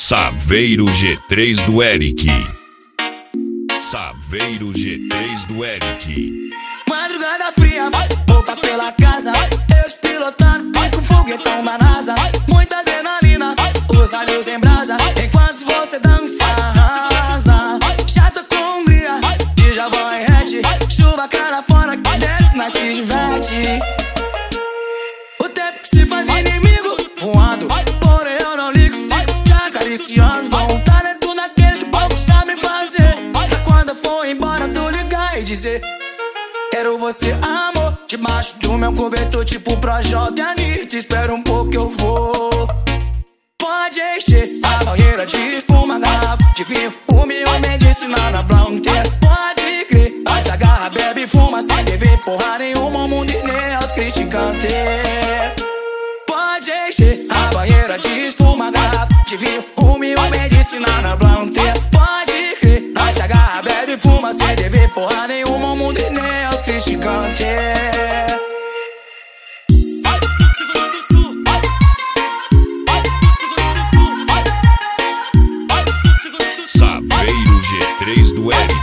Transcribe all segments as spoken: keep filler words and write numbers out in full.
Saveiro G três do Eric. Saveiro G três do Eric. Madrugada fria, roupas pela casa, eu pilotando, pico foguetão na NASA. Muita adrenalina, os olhos em brasa, enquanto você dança, arrasa. Chata com hungria, de Javão e Hatch, chuva cara fora, que dentro nós se diverte. O tempo se faz inimigo, voando, porém eu não ligo, sigo te acariciando. Com um talento naqueles que poucos sabem fazer. Pra quando eu for embora, tu ligar e dizer: quero você, amor, debaixo do meu cobertor, tipo Projota e Anitta. Espera um pouco que eu vou. Pode encher a banheira de espuma, garrafa de vinho, o meu medicinal pra não ter. Pode crer, mas agarra, bebe, fuma, sem dever porra nenhuma, o mundo e nem aos criticantes. Pode encher a banheira de espuma, garrafa de vinho, o meu medicinal pra não ter. Pode crer, mas agarra, bebe, fuma, sem dever porra nenhuma, o mundo e nem aos criticantes. Saveiro G três do Eric.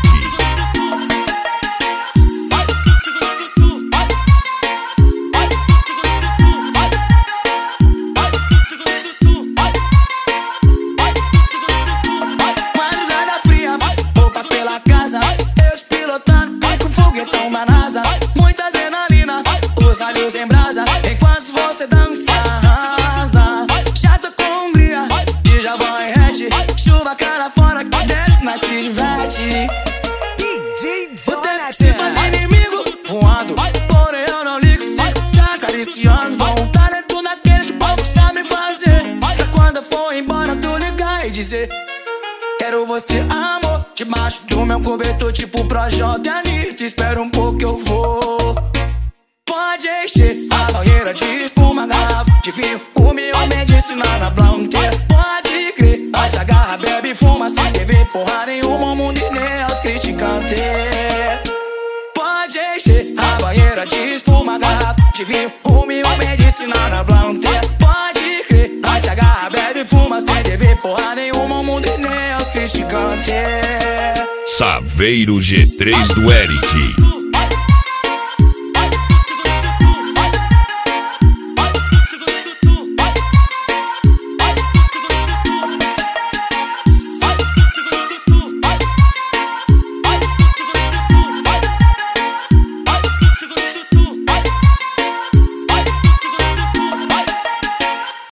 Madrugada fria, roupas pela casa, eu pilotando, pico foguetão na NASA. Muita adrenalina, os olhos em brasa, enquanto você dança, arrasa. Chata com hungria, de Javão e Hatch, chuva cara fora, que dentro nós se diverte. O tempo se faz inimigo, voando, porém eu não ligo, sigo te acariciando. Com um talento naqueles que poucos sabem fazer. Pra quando eu for embora, tu ligar e dizer: quero você, amor, debaixo do meu cobertor, tipo Projota e Anitta. Espera um pouco que eu vou. Pode encher a banheira de espuma, garrafa de vinho, o meu medicinal pra não ter. Pode crer, mas agarra, bebe, fuma, sem dever porra nenhuma, o mundo e nem aos criticantes. Pode encher a banheira de espuma, garrafa de vinho, o meu medicinal pra não ter. Pode crer, mas agarra, bebe, fuma, sem dever porra nenhuma, o mundo e nem aos criticantes. Saveiro G três do Eric.